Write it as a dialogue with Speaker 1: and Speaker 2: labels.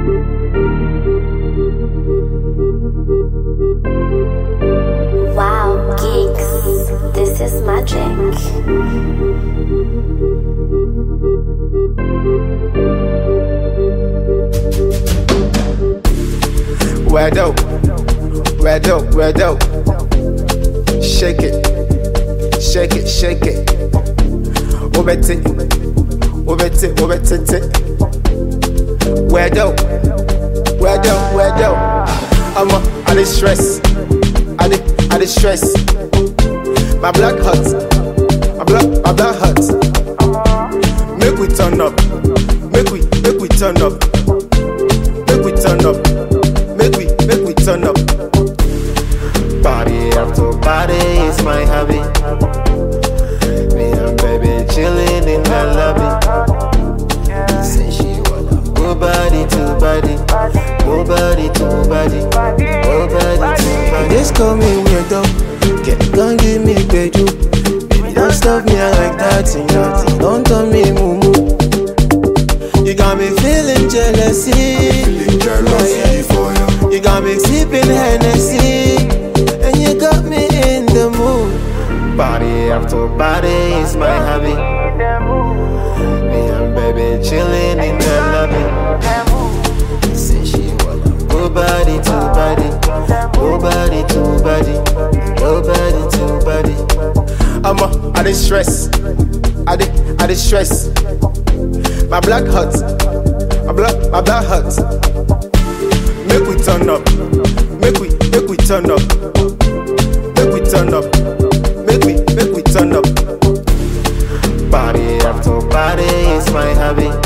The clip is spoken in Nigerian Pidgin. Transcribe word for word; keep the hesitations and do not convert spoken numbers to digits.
Speaker 1: Wow, geeks, this is magic.
Speaker 2: Where dope, where dope, where dope. Shake it, shake it, shake it. Obeti, obeti, obeti. Where dope, where dope, where dope. I'm a, I dey stress, I dey, I dey stress. My blood hurts, my blood, my blood hurts. Make we turn up, make we, make we turn up, make we turn up, make we, make we turn up. Party after party is my hobby. Me and baby chilling in the lobby. Say she wanna go body to body, go body to body, go body to body. Just call me weirdo, get gon' give me bedu. Baby don't stop me I like that thing, that thing. Don't tell me mumu. You got me feeling jealousy, feeling jealousy for you. You got me sipping Hennessy, and you got me in the mood. Party after party is my hobby. Me and baby chilling in the lobby. Say she wanna go body to body, go body to body, go body to body. I'm a, I dey stress, I dey, I dey stress. My blood hurts, my blood, my blood hurts. Make we turn up, make we, make we turn up, make we turn up, make we, make we turn up. Party after party is my hobby.